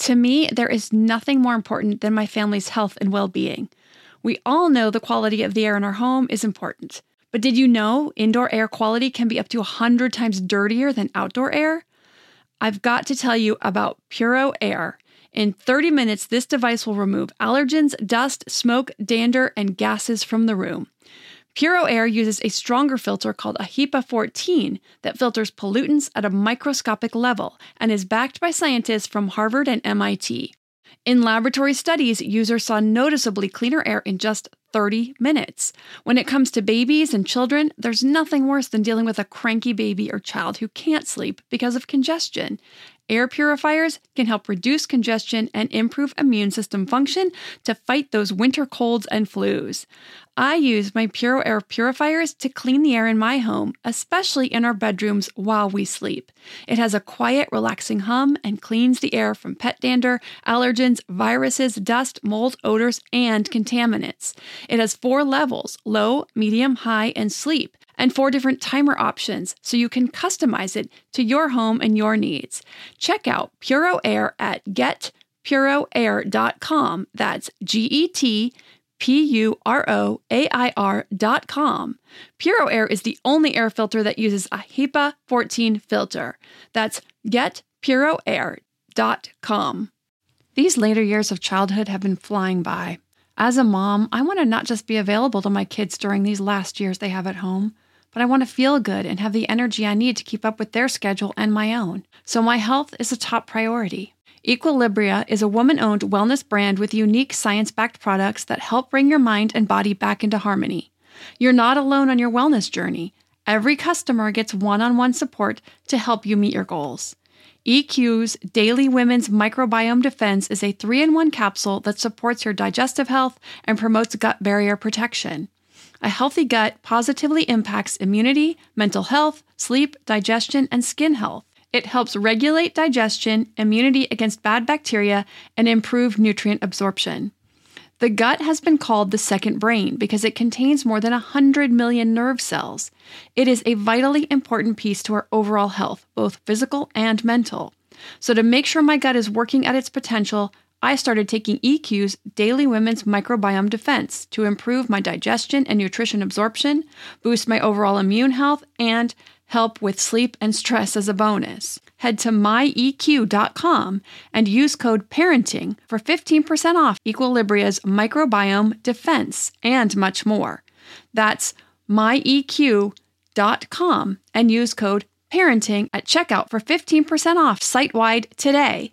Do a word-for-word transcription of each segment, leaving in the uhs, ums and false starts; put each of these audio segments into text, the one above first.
To me, there is nothing more important than my family's health and well-being. We all know the quality of the air in our home is important. But did you know indoor air quality can be up to one hundred times dirtier than outdoor air? I've got to tell you about Puro Air. In thirty minutes, this device will remove allergens, dust, smoke, dander, and gases from the room. Puro Air uses a stronger filter called a HEPA fourteen that filters pollutants at a microscopic level and is backed by scientists from Harvard and M I T. In laboratory studies, users saw noticeably cleaner air in just thirty minutes. When it comes to babies and children, there's nothing worse than dealing with a cranky baby or child who can't sleep because of congestion. Air purifiers can help reduce congestion and improve immune system function to fight those winter colds and flus. I use my Puro Air purifiers to clean the air in my home, especially in our bedrooms while we sleep. It has a quiet, relaxing hum and cleans the air from pet dander, allergens, viruses, dust, mold, odors, and contaminants. It has four levels: low, medium, high, and sleep, and four different timer options so you can customize it to your home and your needs. Check out Puro Air at get puro air dot com. That's G E T P U R O A I R dot com. Puro Air is the only air filter that uses a HEPA fourteen filter. That's get puro air dot com. These later years of childhood have been flying by. As a mom, I want to not just be available to my kids during these last years they have at home, but I want to feel good and have the energy I need to keep up with their schedule and my own. So my health is a top priority. Equilibria is a woman-owned wellness brand with unique science-backed products that help bring your mind and body back into harmony. You're not alone on your wellness journey. Every customer gets one-on-one support to help you meet your goals. E Q's Daily Women's Microbiome Defense is a three in one capsule that supports your digestive health and promotes gut barrier protection. A healthy gut positively impacts immunity, mental health, sleep, digestion, and skin health. It helps regulate digestion, immunity against bad bacteria, and improve nutrient absorption. The gut has been called the second brain because it contains more than one hundred million nerve cells. It is a vitally important piece to our overall health, both physical and mental. So to make sure my gut is working at its potential, I started taking E Q's Daily Women's Microbiome Defense to improve my digestion and nutrition absorption, boost my overall immune health, and help with sleep and stress as a bonus. Head to my E Q dot com and use code PARENTING for fifteen percent off Equilibria's Microbiome Defense and much more. That's my E Q dot com and use code PARENTING at checkout for fifteen percent off site-wide today.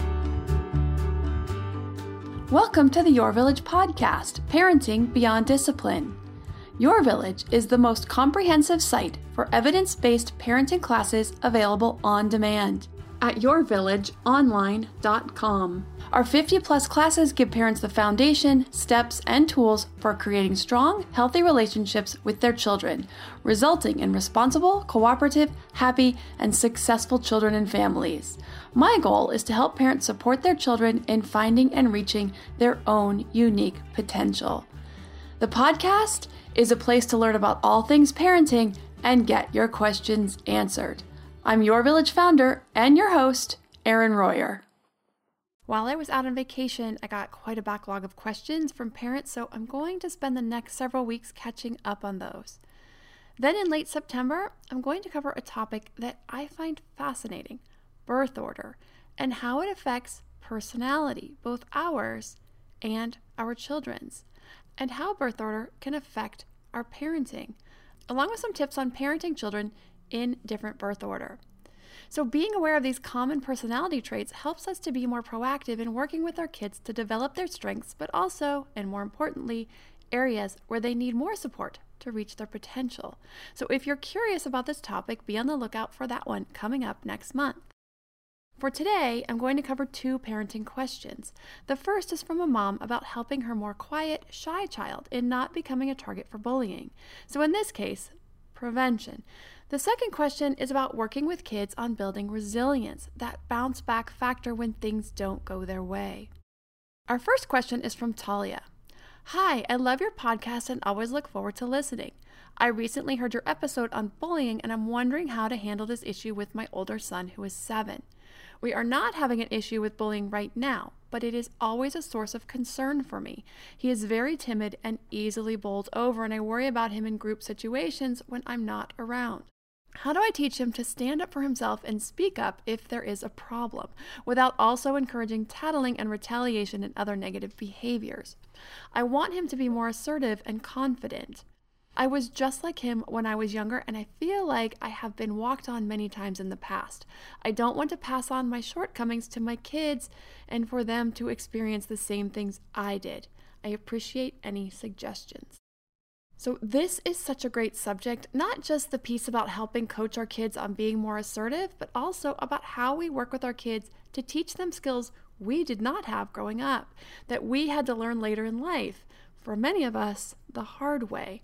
Welcome to the Your Village podcast, Parenting Beyond Discipline. Your Village is the most comprehensive site for evidence-based parenting classes available on demand at your village online dot com. Our fifty plus classes give parents the foundation, steps, and tools for creating strong, healthy relationships with their children, resulting in responsible, cooperative, happy, and successful children and families. My goal is to help parents support their children in finding and reaching their own unique potential. The podcast is a place to learn about all things parenting and get your questions answered. I'm Your Village founder and your host, Erin Royer. While I was out on vacation, I got quite a backlog of questions from parents, so I'm going to spend the next several weeks catching up on those. Then in late September, I'm going to cover a topic that I find fascinating, birth order, and how it affects personality, both ours and our children's, and how birth order can affect our parenting, along with some tips on parenting children in different birth order. So being aware of these common personality traits helps us to be more proactive in working with our kids to develop their strengths, but also, and more importantly, areas where they need more support to reach their potential. So if you're curious about this topic, be on the lookout for that one coming up next month. For today, I'm going to cover two parenting questions. The first is from a mom about helping her more quiet, shy child in not becoming a target for bullying. So in this case, prevention. The second question is about working with kids on building resilience, that bounce back factor when things don't go their way. Our first question is from Talia. Hi, I love your podcast and always look forward to listening. I recently heard your episode on bullying and I'm wondering how to handle this issue with my older son who is seven. We are not having an issue with bullying right now, but it is always a source of concern for me. He is very timid and easily bowled over, and I worry about him in group situations when I'm not around. How do I teach him to stand up for himself and speak up if there is a problem, without also encouraging tattling and retaliation and other negative behaviors? I want him to be more assertive and confident. I was just like him when I was younger, and I feel like I have been walked on many times in the past. I don't want to pass on my shortcomings to my kids and for them to experience the same things I did. I appreciate any suggestions. So this is such a great subject, not just the piece about helping coach our kids on being more assertive, but also about how we work with our kids to teach them skills we did not have growing up, that we had to learn later in life, for many of us, the hard way.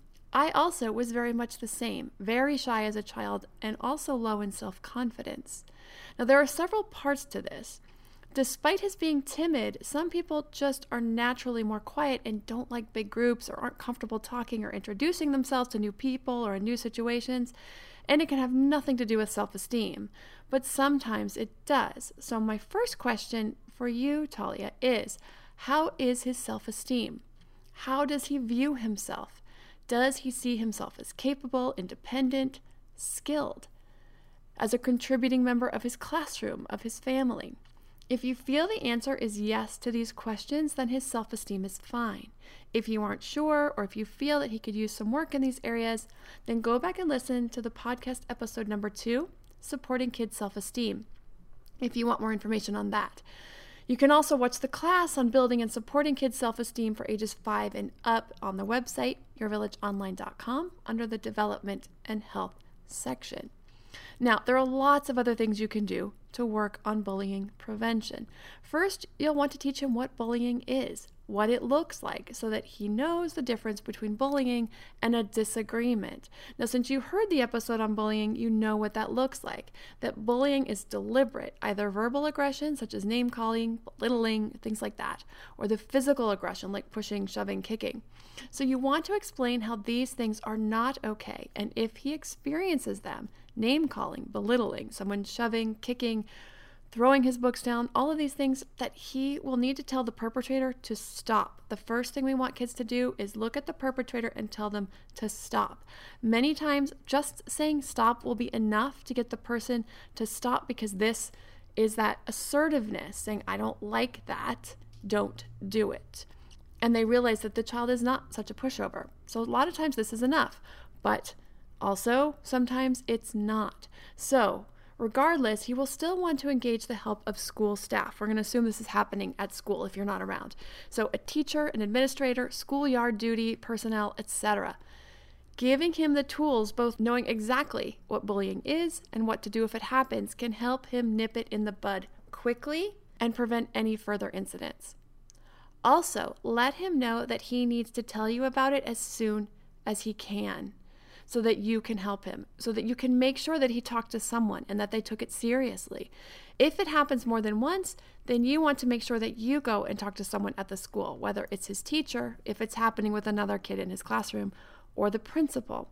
I also was very much the same, very shy as a child and also low in self-confidence. Now, there are several parts to this. Despite his being timid, some people just are naturally more quiet and don't like big groups or aren't comfortable talking or introducing themselves to new people or in new situations, and it can have nothing to do with self-esteem, but sometimes it does. So my first question for you, Talia, is, how is his self-esteem? How does he view himself? Does he see himself as capable, independent, skilled, as a contributing member of his classroom, of his family? If you feel the answer is yes to these questions, then his self-esteem is fine. If you aren't sure, or if you feel that he could use some work in these areas, then go back and listen to the podcast episode number two, Supporting Kids' Self-Esteem, if you want more information on that. You can also watch the class on building and supporting kids' self-esteem for ages five and up on the website, your village online dot com, under the Development and Health section. Now, there are lots of other things you can do to work on bullying prevention. First, you'll want to teach him what bullying is, what it looks like, so that he knows the difference between bullying and a disagreement. Now, since you heard the episode on bullying, you know what that looks like. That bullying is deliberate, either verbal aggression, such as name-calling, belittling, things like that, or the physical aggression, like pushing, shoving, kicking. So you want to explain how these things are not okay, and if he experiences them, name-calling, belittling, someone shoving, kicking, throwing his books down, all of these things, that he will need to tell the perpetrator to stop. The first thing we want kids to do is look at the perpetrator and tell them to stop. Many times, just saying stop will be enough to get the person to stop, because this is that assertiveness, saying, I don't like that, don't do it. And they realize that the child is not such a pushover. So a lot of times this is enough, but also sometimes it's not. So regardless, he will still want to engage the help of school staff. We're going to assume this is happening at school if you're not around. So a teacher, an administrator, schoolyard duty personnel, et cetera. Giving him the tools, both knowing exactly what bullying is and what to do if it happens, can help him nip it in the bud quickly and prevent any further incidents. Also, let him know that he needs to tell you about it as soon as he can, so that you can help him, so that you can make sure that he talked to someone and that they took it seriously. If it happens more than once, then you want to make sure that you go and talk to someone at the school, whether it's his teacher, if it's happening with another kid in his classroom, or the principal.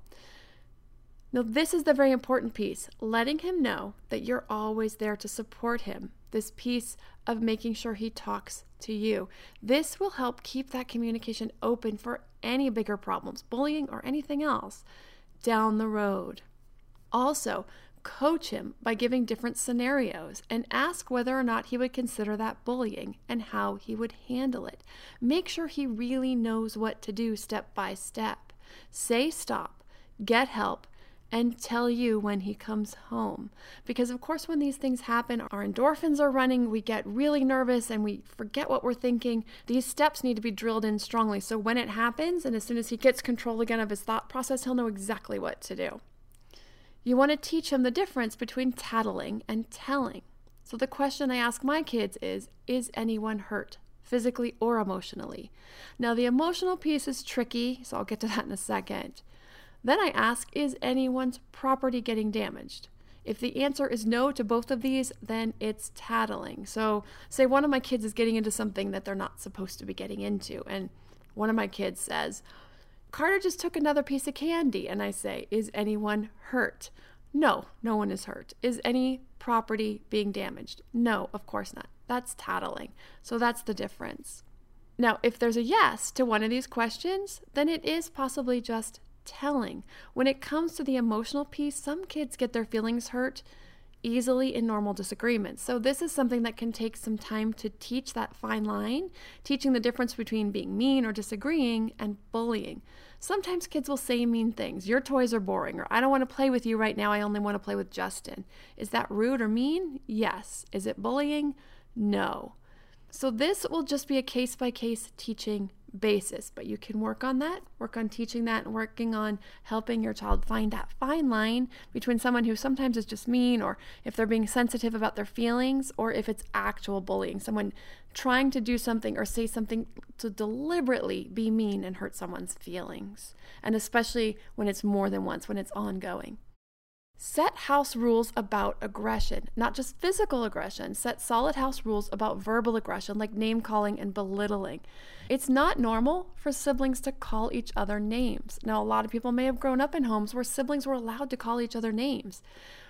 Now, this is the very important piece, letting him know that you're always there to support him. This piece of making sure he talks to you. This will help keep that communication open for any bigger problems, bullying or anything else, down the road. Also, coach him by giving different scenarios and ask whether or not he would consider that bullying and how he would handle it. Make sure he really knows what to do step by step. Say stop, get help, and tell you when he comes home. Because of course, when these things happen, our endorphins are running, we get really nervous and we forget what we're thinking. These steps need to be drilled in strongly. So when it happens, and as soon as he gets control again of his thought process, he'll know exactly what to do. You want to teach him the difference between tattling and telling. So the question I ask my kids is, is anyone hurt, physically or emotionally? Now the emotional piece is tricky, so I'll get to that in a second. Then I ask, is anyone's property getting damaged? If the answer is no to both of these, then it's tattling. So say one of my kids is getting into something that they're not supposed to be getting into, and one of my kids says, Carter just took another piece of candy, and I say, is anyone hurt? No, no one is hurt. Is any property being damaged? No, of course not. That's tattling. So that's the difference. Now, if there's a yes to one of these questions, then it is possibly just telling. When it comes to the emotional piece, some kids get their feelings hurt easily in normal disagreements. So this is something that can take some time to teach that fine line, teaching the difference between being mean or disagreeing and bullying. Sometimes kids will say mean things. Your toys are boring, or I don't want to play with you right now. I only want to play with Justin. Is that rude or mean? Yes. Is it bullying? No. So this will just be a case-by-case teaching basis, but you can work on that, work on teaching that, and working on helping your child find that fine line between someone who sometimes is just mean, or if they're being sensitive about their feelings, or if it's actual bullying, someone trying to do something or say something to deliberately be mean and hurt someone's feelings, and especially when it's more than once, when it's ongoing. Set house rules about aggression, not just physical aggression. Set solid house rules about verbal aggression, like name calling and belittling. It's not normal for siblings to call each other names. Now, a lot of people may have grown up in homes where siblings were allowed to call each other names,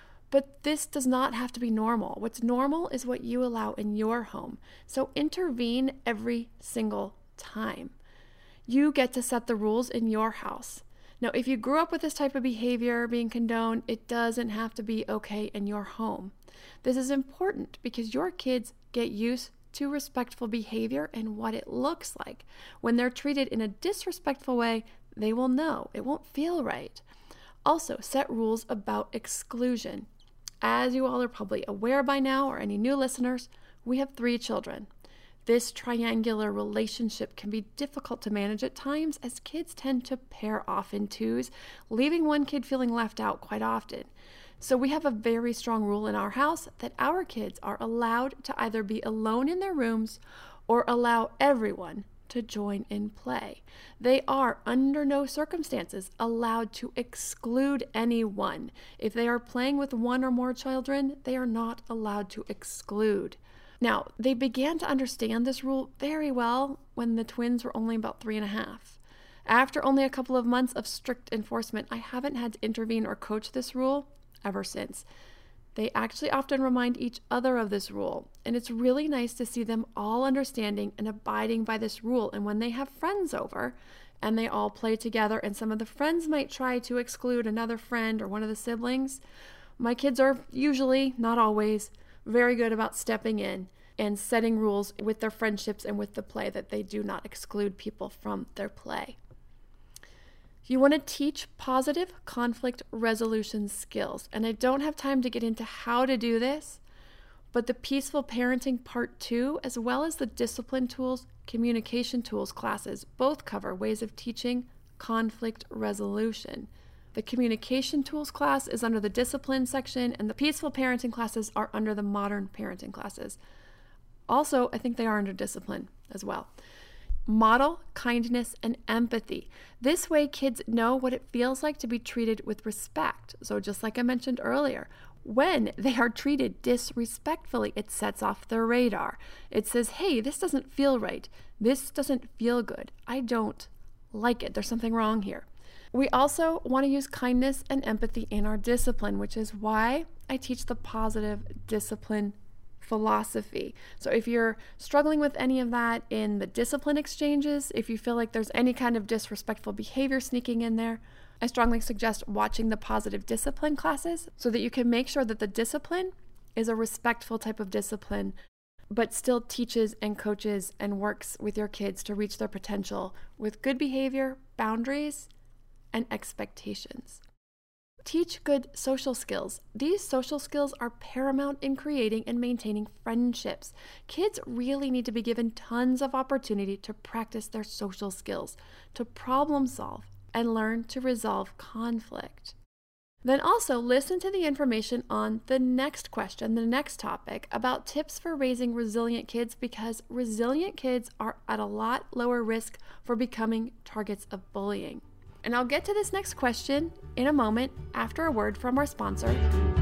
but this does not have to be normal. What's normal is what you allow in your home. So intervene every single time. You get to set the rules in your house. Now, if you grew up with this type of behavior being condoned, it doesn't have to be okay in your home. This is important because your kids get used to respectful behavior and what it looks like. When they're treated in a disrespectful way, they will know. It won't feel right. Also, set rules about exclusion. As you all are probably aware by now, or any new listeners, we have three children. This triangular relationship can be difficult to manage at times, as kids tend to pair off in twos, leaving one kid feeling left out quite often. So we have a very strong rule in our house that our kids are allowed to either be alone in their rooms or allow everyone to join in play. They are under no circumstances allowed to exclude anyone. If they are playing with one or more children, they are not allowed to exclude. Now, they began to understand this rule very well when the twins were only about three and a half. After only a couple of months of strict enforcement, I haven't had to intervene or coach this rule ever since. They actually often remind each other of this rule, and it's really nice to see them all understanding and abiding by this rule. And when they have friends over and they all play together, and some of the friends might try to exclude another friend or one of the siblings, my kids are usually, not always, very good about stepping in and setting rules with their friendships and with the play that they do not exclude people from their play. You want to teach positive conflict resolution skills, and I don't have time to get into how to do this, but the Peaceful Parenting Part two, as well as the Discipline Tools, Communication Tools classes, both cover ways of teaching conflict resolution. The Communication Tools class is under the Discipline section, and the Peaceful Parenting classes are under the Modern Parenting classes. Also, I think they are under Discipline as well. Model kindness and empathy. This way, kids know what it feels like to be treated with respect. So just like I mentioned earlier, when they are treated disrespectfully, it sets off their radar. It says, hey, this doesn't feel right. This doesn't feel good. I don't like it. There's something wrong here. We also want to use kindness and empathy in our discipline, which is why I teach the positive discipline philosophy. So if you're struggling with any of that in the discipline exchanges, if you feel like there's any kind of disrespectful behavior sneaking in there, I strongly suggest watching the positive discipline classes so that you can make sure that the discipline is a respectful type of discipline, but still teaches and coaches and works with your kids to reach their potential with good behavior, boundaries, and expectations. Teach good social skills. These social skills are paramount in creating and maintaining friendships. Kids really need to be given tons of opportunity to practice their social skills, to problem solve, and learn to resolve conflict. Then also listen to the information on the next question, the next topic, about tips for raising resilient kids, because resilient kids are at a lot lower risk for becoming targets of bullying. And I'll get to this next question in a moment after a word from our sponsor.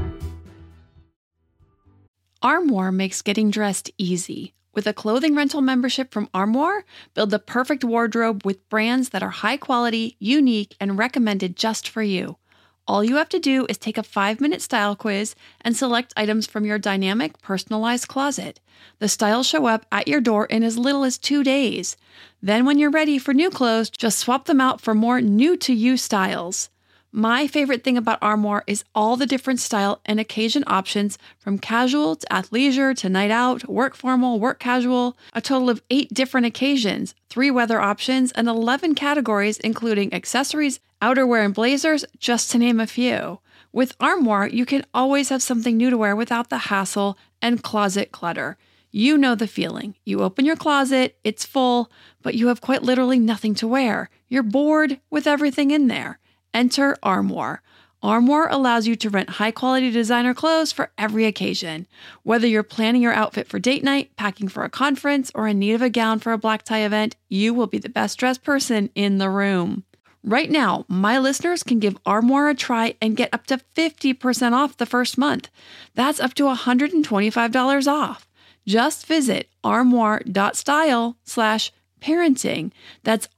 Armoire makes getting dressed easy. With a clothing rental membership from Armoire, build the perfect wardrobe with brands that are high quality, unique, and recommended just for you. All you have to do is take a five-minute style quiz and select items from your dynamic, personalized closet. The styles show up at your door in as little as two days. Then when you're ready for new clothes, just swap them out for more new-to-you styles. My favorite thing about Armoire is all the different style and occasion options, from casual to athleisure to night out, work formal, work casual, a total of eight different occasions, three weather options, and eleven categories including accessories, outerwear, and blazers, just to name a few. With Armoire, you can always have something new to wear without the hassle and closet clutter. You know the feeling. You open your closet, it's full, but you have quite literally nothing to wear. You're bored with everything in there. Enter Armoire. Armoire allows you to rent high-quality designer clothes for every occasion. Whether you're planning your outfit for date night, packing for a conference, or in need of a gown for a black tie event, you will be the best-dressed person in the room. Right now, my listeners can give Armoire a try and get up to fifty percent off the first month. That's up to one hundred twenty-five dollars off. Just visit armoire.style slash parenting. That's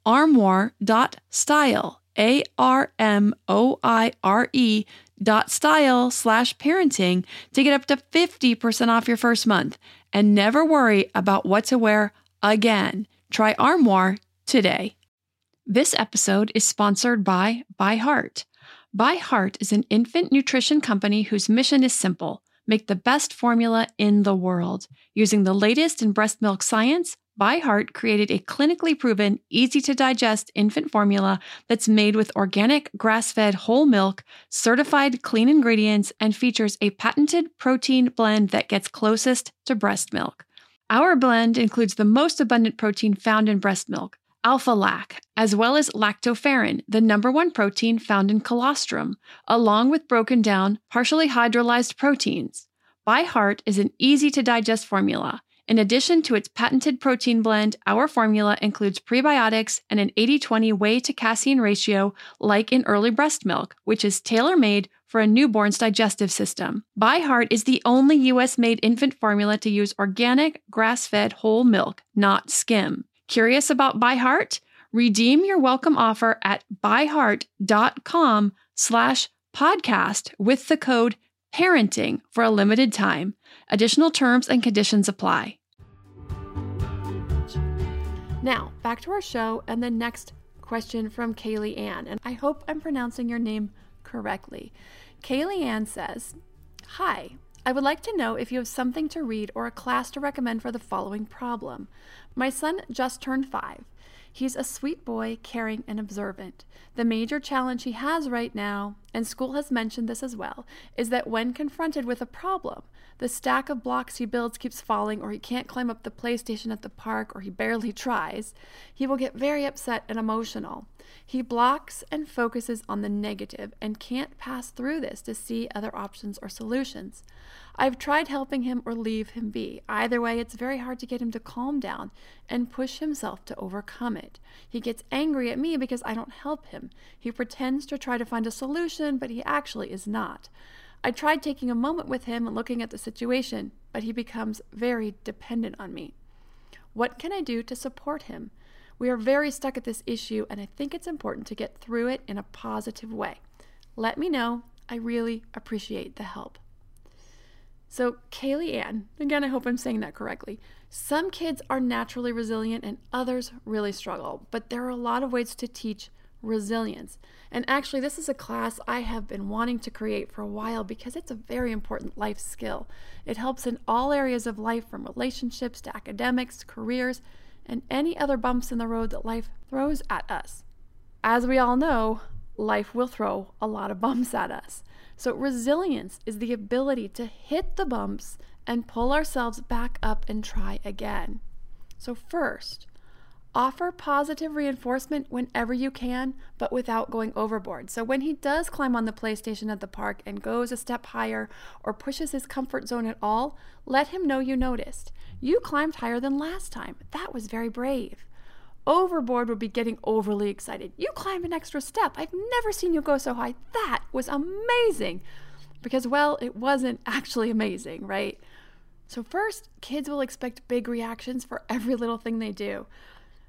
armoire.style. A R M O I R E dot style slash parenting to get up to fifty percent off your first month and never worry about what to wear again. Try Armoire today. This episode is sponsored by ByHeart. ByHeart is an infant nutrition company whose mission is simple: make the best formula in the world. Using the latest in breast milk science, ByHeart created a clinically proven, easy-to-digest infant formula that's made with organic, grass-fed whole milk, certified clean ingredients, and features a patented protein blend that gets closest to breast milk. Our blend includes the most abundant protein found in breast milk, alpha-lac, as well as lactoferrin, the number one protein found in colostrum, along with broken down, partially hydrolyzed proteins. ByHeart is an easy-to-digest formula. In addition to its patented protein blend, our formula includes prebiotics and an eighty twenty whey to casein ratio like in early breast milk, which is tailor-made for a newborn's digestive system. ByHeart is the only U S-made infant formula to use organic, grass-fed whole milk, not skim. Curious about ByHeart? Redeem your welcome offer at byheart.com slash podcast with the code parenting for a limited time. Additional terms and conditions apply. Now, back to our show and the next question from Kaylee Ann, and I hope I'm pronouncing your name correctly. Kaylee Ann says, "Hi, I would like to know if you have something to read or a class to recommend for the following problem. My son just turned five. He's a sweet boy, caring and observant. The major challenge he has right now, and school has mentioned this as well, is that when confronted with a problem, the stack of blocks he builds keeps falling, or he can't climb up the PlayStation at the park, or he barely tries. He will get very upset and emotional. He blocks and focuses on the negative and can't pass through this to see other options or solutions. I've tried helping him or leave him be. Either way, it's very hard to get him to calm down and push himself to overcome it. He gets angry at me because I don't help him. He pretends to try to find a solution, but he actually is not. I tried taking a moment with him and looking at the situation, but he becomes very dependent on me. What can I do to support him? We are very stuck at this issue, and I think it's important to get through it in a positive way. Let me know. I really appreciate the help." So, Kaylee Ann, again, I hope I'm saying that correctly. Some kids are naturally resilient and others really struggle, but there are a lot of ways to teach resilience. And actually, this is a class I have been wanting to create for a while because it's a very important life skill. It helps in all areas of life, from relationships to academics, careers, and any other bumps in the road that life throws at us. As we all know, life will throw a lot of bumps at us. So resilience is the ability to hit the bumps and pull ourselves back up and try again. So first, offer positive reinforcement whenever you can, but without going overboard. So when he does climb on the PlayStation at the park and goes a step higher or pushes his comfort zone at all, let him know you noticed. You climbed higher than last time. That was very brave. Overboard would be getting overly excited. You climbed an extra step. I've never seen you go so high. That was amazing. Because, well, it wasn't actually amazing, right? So first, kids will expect big reactions for every little thing they do.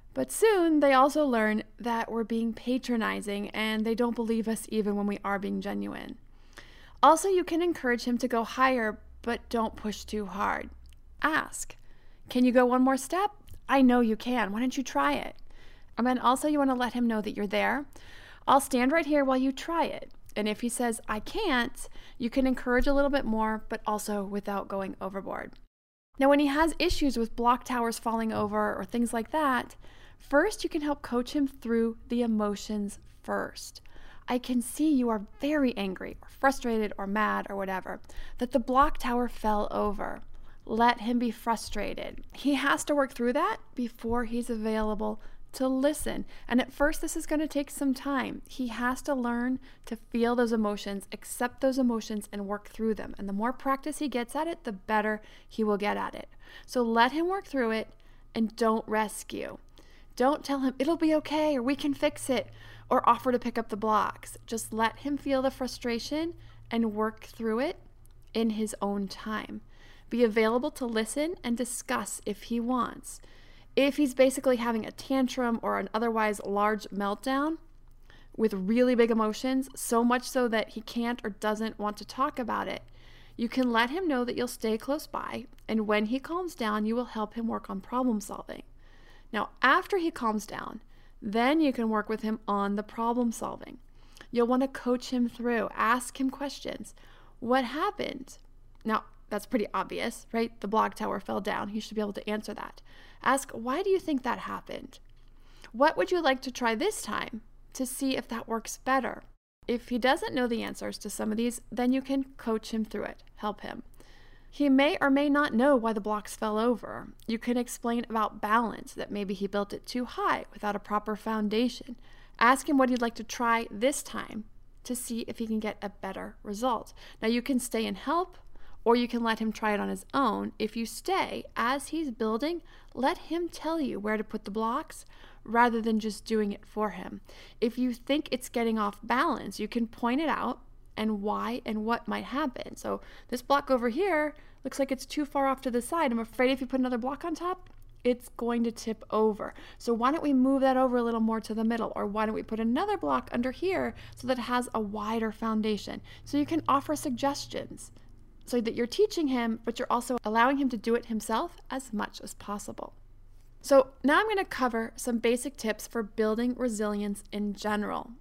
But soon they also learn that we're being patronizing and they don't believe us even when we are being genuine. Also, you can encourage him to go higher, but don't push too hard. Ask, can you go one more step? I know you can. Why don't you try it? And then also you want to let him know that you're there. I'll stand right here while you try it. And if he says, I can't, you can encourage a little bit more, but also without going overboard. Now, when he has issues with block towers falling over or things like that, first you can help coach him through the emotions first. I can see you are very angry or frustrated or mad or whatever, that the block tower fell over. Let him be frustrated. He has to work through that before he's available to listen. And at first, this is going to take some time. He has to learn to feel those emotions, accept those emotions, and work through them. And the more practice he gets at it, the better he will get at it. So let him work through it and don't rescue. Don't tell him it'll be okay or we can fix it or offer to pick up the blocks. Just let him feel the frustration and work through it in his own time. Be available to listen and discuss if he wants. If he's basically having a tantrum or an otherwise large meltdown with really big emotions, so much so that he can't or doesn't want to talk about it, you can let him know that you'll stay close by, and when he calms down, you will help him work on problem solving. Now, after he calms down, then you can work with him on the problem solving. You'll want to coach him through, ask him questions. What happened? Now, that's pretty obvious, right? The block tower fell down. He should be able to answer that. Ask, why do you think that happened? What would you like to try this time to see if that works better? If he doesn't know the answers to some of these, then you can coach him through it, help him. He may or may not know why the blocks fell over. You can explain about balance, that maybe he built it too high without a proper foundation. Ask him what he'd like to try this time to see if he can get a better result. Now, you can stay and help, or you can let him try it on his own. If you stay, as he's building, let him tell you where to put the blocks rather than just doing it for him. If you think it's getting off balance, you can point it out and why and what might happen. So this block over here looks like it's too far off to the side. I'm afraid if you put another block on top, it's going to tip over. So why don't we move that over a little more to the middle? Or why don't we put another block under here so that it has a wider foundation? So you can offer suggestions so that you're teaching him, but you're also allowing him to do it himself as much as possible. So now I'm going to cover some basic tips for building resilience in general.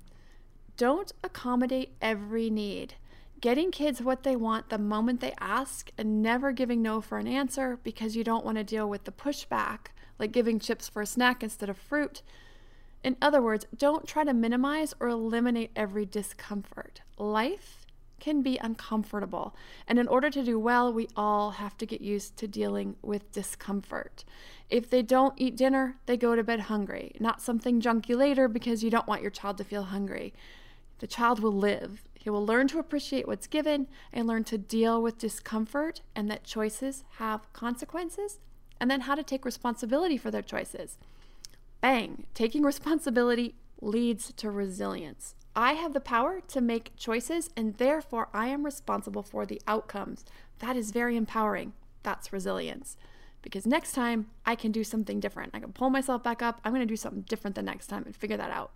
Don't accommodate every need. Getting kids what they want the moment they ask and never giving no for an answer because you don't want to deal with the pushback, like giving chips for a snack instead of fruit. In other words, don't try to minimize or eliminate every discomfort. Life can be uncomfortable, and in order to do well, we all have to get used to dealing with discomfort. If they don't eat dinner, they go to bed hungry, not something junky later because you don't want your child to feel hungry. The child will live. He will learn to appreciate what's given and learn to deal with discomfort and that choices have consequences, and then how to take responsibility for their choices. Bang! Taking responsibility leads to resilience. I have the power to make choices, and therefore I am responsible for the outcomes. That is very empowering. That's resilience. Because next time I can do something different. I can pull myself back up. I'm going to do something different the next time and figure that out.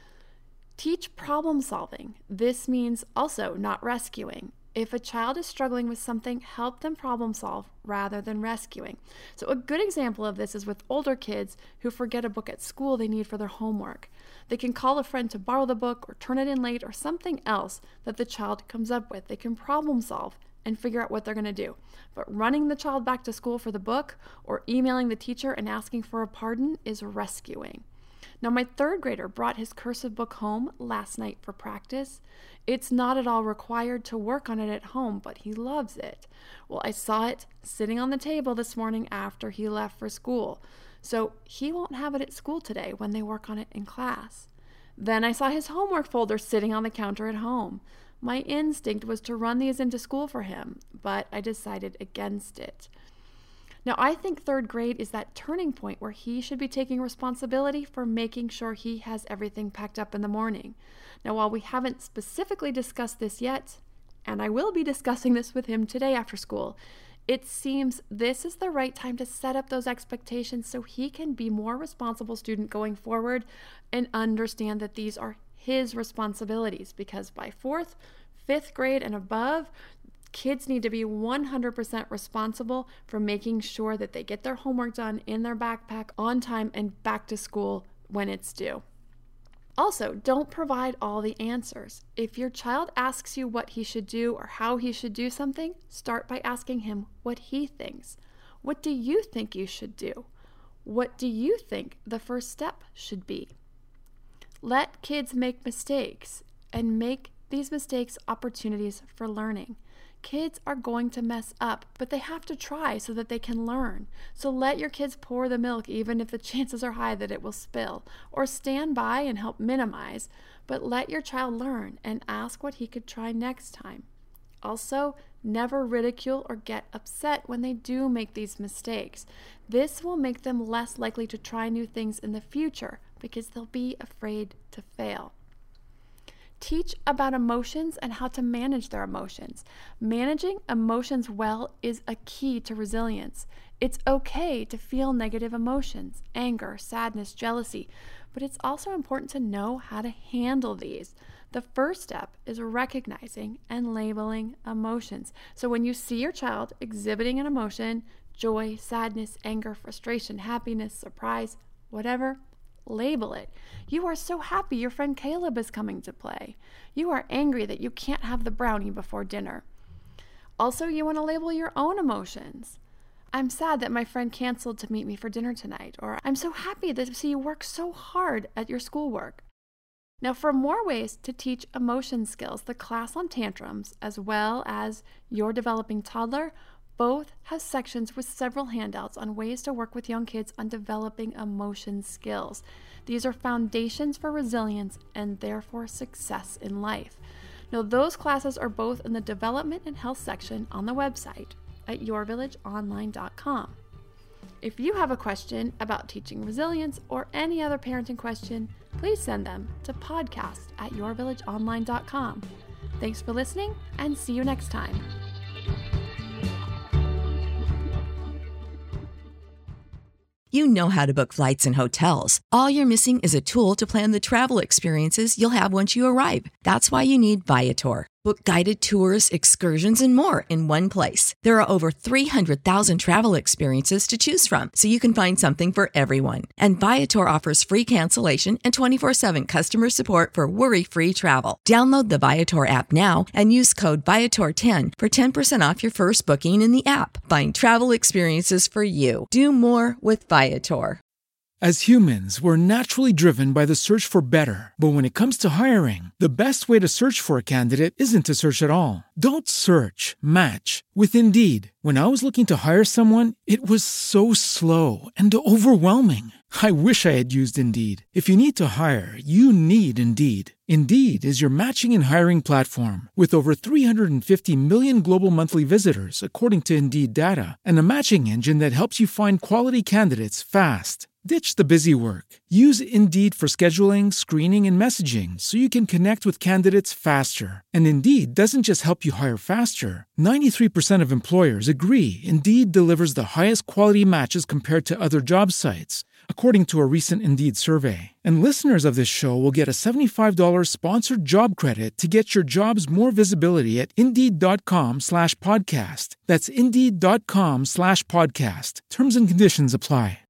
Teach problem solving. This means also not rescuing. If a child is struggling with something, help them problem solve rather than rescuing. So a good example of this is with older kids who forget a book at school they need for their homework. They can call a friend to borrow the book or turn it in late or something else that the child comes up with. They can problem solve and figure out what they're going to do. But running the child back to school for the book or emailing the teacher and asking for a pardon is rescuing. Now, my third grader brought his cursive book home last night for practice. It's not at all required to work on it at home, but he loves it. Well, I saw it sitting on the table this morning after he left for school. So he won't have it at school today when they work on it in class. Then I saw his homework folder sitting on the counter at home. My instinct was to run these into school for him, but I decided against it. Now, I think third grade is that turning point where he should be taking responsibility for making sure he has everything packed up in the morning. Now, while we haven't specifically discussed this yet, and I will be discussing this with him today after school, It seems this is the right time to set up those expectations so he can be more responsible student going forward and understand that these are his responsibilities, because by fourth, fifth grade and above, kids need to be one hundred percent responsible for making sure that they get their homework done in their backpack on time and back to school when it's due. Also, don't provide all the answers. If your child asks you what he should do or how he should do something, start by asking him what he thinks. What do you think you should do? What do you think the first step should be? Let kids make mistakes and make these mistakes opportunities for learning. Kids are going to mess up, but they have to try so that they can learn. So let your kids pour the milk even if the chances are high that it will spill, or stand by and help minimize, but let your child learn and ask what he could try next time. Also, never ridicule or get upset when they do make these mistakes. This will make them less likely to try new things in the future because they'll be afraid to fail. Teach about emotions and how to manage their emotions. Managing emotions well is a key to resilience. It's okay to feel negative emotions, anger, sadness, jealousy, but it's also important to know how to handle these. The first step is recognizing and labeling emotions. So when you see your child exhibiting an emotion, joy, sadness, anger, frustration, happiness, surprise, whatever, label it. You are so happy your friend Caleb is coming to play. You are angry that you can't have the brownie before dinner. Also, you want to label your own emotions. I'm sad that my friend canceled to meet me for dinner tonight, or I'm so happy to see you work so hard at your schoolwork. Now, for more ways to teach emotion skills, the class on tantrums, as well as Your Developing Toddler, both have sections with several handouts on ways to work with young kids on developing emotion skills. These are foundations for resilience and therefore success in life. Now, those classes are both in the development and health section on the website at your village online dot com. If you have a question about teaching resilience or any other parenting question, please send them to podcast at your village online dot com. Thanks for listening, and see you next time. You know how to book flights and hotels. All you're missing is a tool to plan the travel experiences you'll have once you arrive. That's why you need Viator. Book guided tours, excursions, and more in one place. There are over three hundred thousand travel experiences to choose from, so you can find something for everyone. And Viator offers free cancellation and twenty-four seven customer support for worry-free travel. Download the Viator app now and use code Viator ten for ten percent off your first booking in the app. Find travel experiences for you. Do more with Viator. As humans, we're naturally driven by the search for better. But when it comes to hiring, the best way to search for a candidate isn't to search at all. Don't search, match with Indeed. When I was looking to hire someone, it was so slow and overwhelming. I wish I had used Indeed. If you need to hire, you need Indeed. Indeed is your matching and hiring platform with over three hundred fifty million global monthly visitors, according to Indeed data, and a matching engine that helps you find quality candidates fast. Ditch the busy work. Use Indeed for scheduling, screening, and messaging so you can connect with candidates faster. And Indeed doesn't just help you hire faster. ninety-three percent of employers agree Indeed delivers the highest quality matches compared to other job sites, according to a recent Indeed survey. And listeners of this show will get a seventy-five dollars sponsored job credit to get your jobs more visibility at Indeed.com slash podcast. That's Indeed.com slash podcast. Terms and conditions apply.